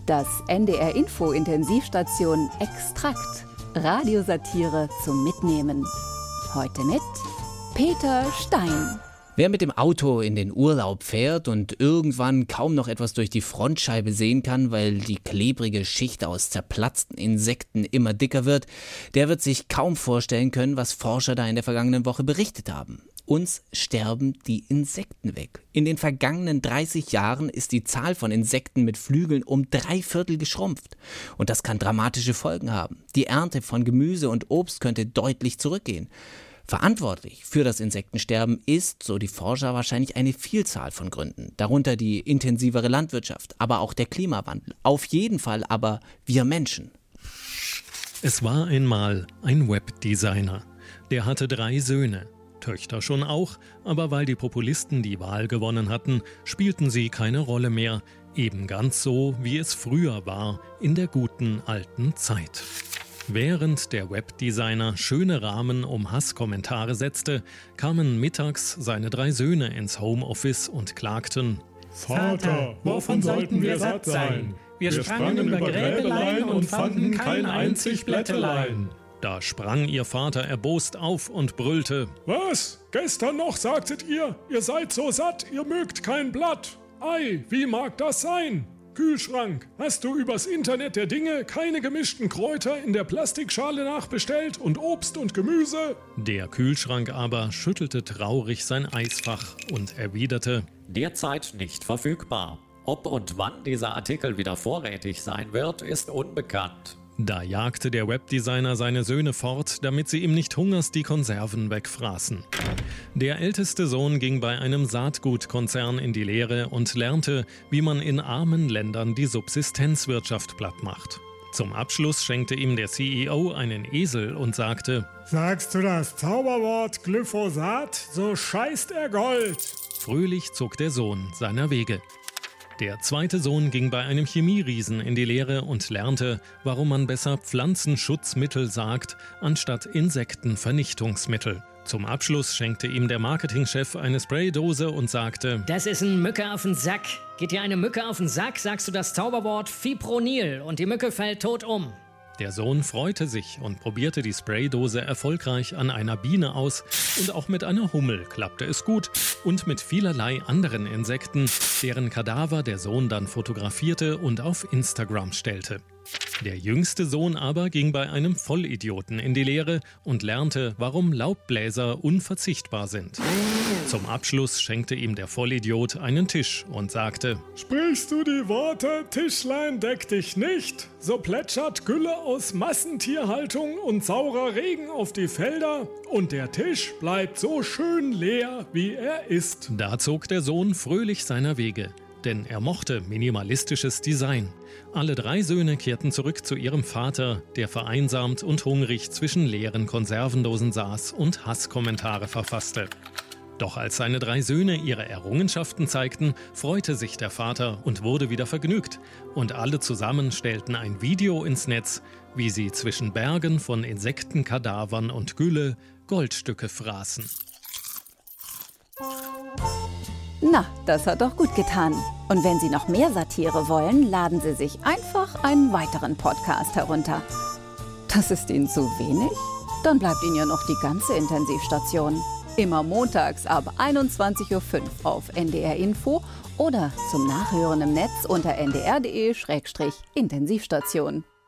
Das NDR-Info-Intensivstation Extrakt. Radiosatire zum Mitnehmen. Heute mit Peter Stein. Wer mit dem Auto in den Urlaub fährt und irgendwann kaum noch etwas durch die Frontscheibe sehen kann, weil die klebrige Schicht aus zerplatzten Insekten immer dicker wird, der wird sich kaum vorstellen können, was Forscher da in der vergangenen Woche berichtet haben. Uns sterben die Insekten weg. In den vergangenen 30 Jahren ist die Zahl von Insekten mit Flügeln um 3/4 geschrumpft. Und das kann dramatische Folgen haben. Die Ernte von Gemüse und Obst könnte deutlich zurückgehen. Verantwortlich für das Insektensterben ist, so die Forscher, wahrscheinlich eine Vielzahl von Gründen. Darunter die intensivere Landwirtschaft, aber auch der Klimawandel. Auf jeden Fall aber wir Menschen. Es war einmal ein Webdesigner. Der hatte 3 Söhne. Töchter schon auch, aber weil die Populisten die Wahl gewonnen hatten, spielten sie keine Rolle mehr. Eben ganz so, wie es früher war, in der guten alten Zeit. Während der Webdesigner schöne Rahmen um Hasskommentare setzte, kamen mittags seine 3 Söhne ins Homeoffice und klagten: Vater, wovon sollten wir satt sein? Wir sprangen über Gräbelein und fanden kein einzig Blättelein. Da sprang ihr Vater erbost auf und brüllte: Was? Gestern noch sagtet ihr seid so satt, ihr mögt kein Blatt. Ei, wie mag das sein? Kühlschrank, hast du übers Internet der Dinge keine gemischten Kräuter in der Plastikschale nachbestellt und Obst und Gemüse? Der Kühlschrank aber schüttelte traurig sein Eisfach und erwiderte: Derzeit nicht verfügbar. Ob und wann dieser Artikel wieder vorrätig sein wird, ist unbekannt. Da jagte der Webdesigner seine Söhne fort, damit sie ihm nicht hungers die Konserven wegfraßen. Der älteste Sohn ging bei einem Saatgutkonzern in die Lehre und lernte, wie man in armen Ländern die Subsistenzwirtschaft platt macht. Zum Abschluss schenkte ihm der CEO einen Esel und sagte: Sagst du das Zauberwort Glyphosat, so scheißt er Gold. Fröhlich zog der Sohn seiner Wege. Der zweite Sohn ging bei einem Chemieriesen in die Lehre und lernte, warum man besser Pflanzenschutzmittel sagt, anstatt Insektenvernichtungsmittel. Zum Abschluss schenkte ihm der Marketingchef eine Spraydose und sagte: Das ist ein Mücke auf den Sack. Geht dir eine Mücke auf den Sack, sagst du das Zauberwort Fipronil und die Mücke fällt tot um. Der Sohn freute sich und probierte die Spraydose erfolgreich an einer Biene aus, und auch mit einer Hummel klappte es gut und mit vielerlei anderen Insekten, deren Kadaver der Sohn dann fotografierte und auf Instagram stellte. Der jüngste Sohn aber ging bei einem Vollidioten in die Lehre und lernte, warum Laubbläser unverzichtbar sind. Zum Abschluss schenkte ihm der Vollidiot einen Tisch und sagte: Sprichst du die Worte, Tischlein deck dich nicht, so plätschert Gülle aus Massentierhaltung und saurer Regen auf die Felder und der Tisch bleibt so schön leer, wie er ist. Da zog der Sohn fröhlich seiner Wege, denn er mochte minimalistisches Design. Alle 3 Söhne kehrten zurück zu ihrem Vater, der vereinsamt und hungrig zwischen leeren Konservendosen saß und Hasskommentare verfasste. Doch als seine 3 Söhne ihre Errungenschaften zeigten, freute sich der Vater und wurde wieder vergnügt. Und alle zusammen stellten ein Video ins Netz, wie sie zwischen Bergen von Insektenkadavern und Gülle Goldstücke fraßen. Na, das hat doch gut getan. Und wenn Sie noch mehr Satire wollen, laden Sie sich einfach einen weiteren Podcast herunter. Das ist Ihnen zu wenig? Dann bleibt Ihnen ja noch die ganze Intensivstation. Immer montags ab 21:05 Uhr auf NDR Info oder zum Nachhören im Netz unter ndr.de/Intensivstation.